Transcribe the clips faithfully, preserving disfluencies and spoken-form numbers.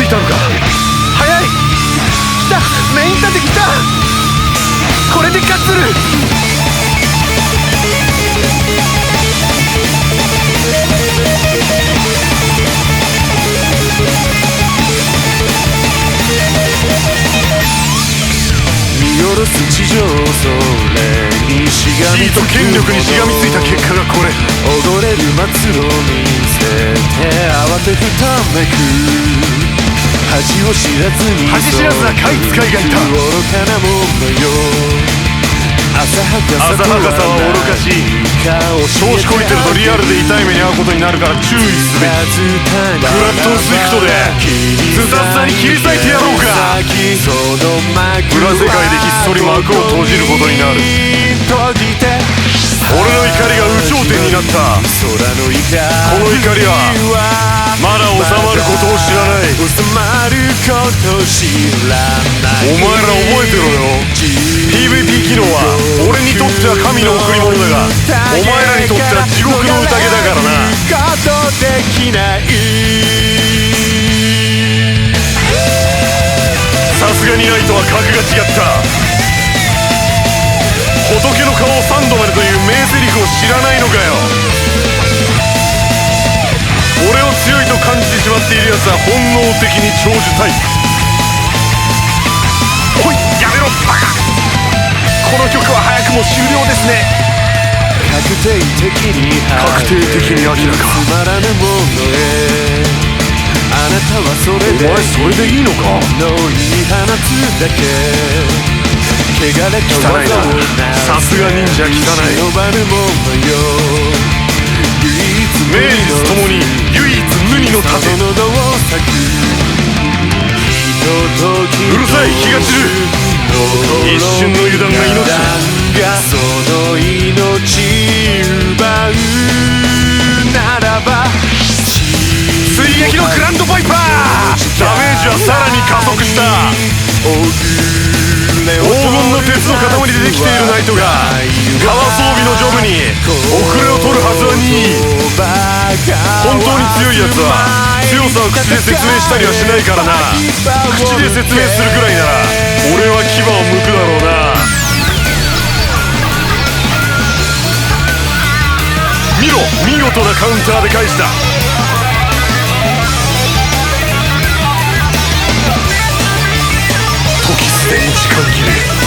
たのか。早い、来た、メイン盾来た。これで勝つる。 見下ろす地上、それにしがみ地位と権力にしがみついた結果がこれ。 踊れる末路見せて慌てふためく恥を知らずに恥知らずな買い使いがいた。 愚かなものよ。浅はかさは愚かしい。調子こいてるとリアルで痛い目に遭うことになるから注意すべき。グラッドスイフトでズタズタに切り裂いてやろうか。裏世界でひっそり幕を閉じることになる。俺の怒りが有頂天になった。この怒りはまだ収まることを知らない。お前ら覚えてろよ。 ピーブイピー 機能は俺にとっては神の贈り物だが、お前らにとっては地獄の宴だからな。さすがにナイトは格が違った。仏の顔をさんどまでという名台詞を知らないのかよ。俺を強いと感じてしまっているやつは本能的に長寿タイプ。おい、やめろバカ。この曲は早くも終了ですね。 確定的に確定的に明らか。 つまらぬものへあなたはそれでお前それでいいのか。 の言い放つだけ汚れた汚いな。さすが忍者汚い。 忍ばぬものよ。 名実ともに唯一無二の盾。うるさい、気が散る。一瞬の油断が命だ。 その命奪うならば追撃のグランドバイパー。ダメージはさらに加速した。黄金の鉄の塊でできているナイトが川装備のジョブに遅れを取るはずはにい。本当に強いやつは強さを口で説明したりはしないからな。口で説明するぐらいなら俺は牙を剥くだろうな。見ろ、見事なカウンターで返した。時すでに時間切れ。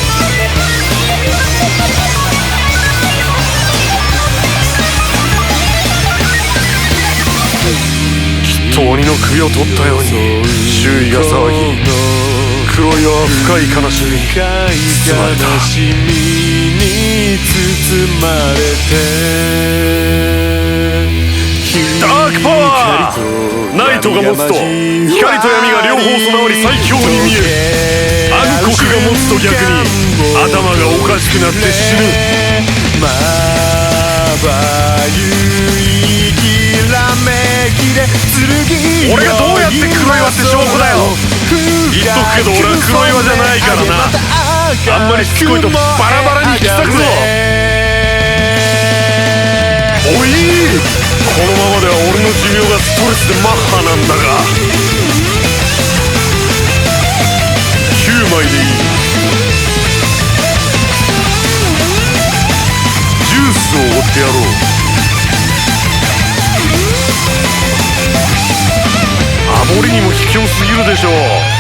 きっと鬼の首を取ったように周囲が騒ぎ、黒岩は深い悲しみに包まれた。ダークパワー。ナイトが持つと光と闇が両方備わり最強に見える。暗黒が持つと逆に頭がおかしくなって死ぬ。俺がどうやって黒岩って証拠だよ。言っとくけど俺は黒岩じゃないからな。あんまりしつこいとバラバラに引き裂くぞ。おい、このままでは俺の寿命がストレスでマッハなんだが。きゅうまいでいい。ジュースをおごってやろう。あまりにも卑怯すぎるでしょう。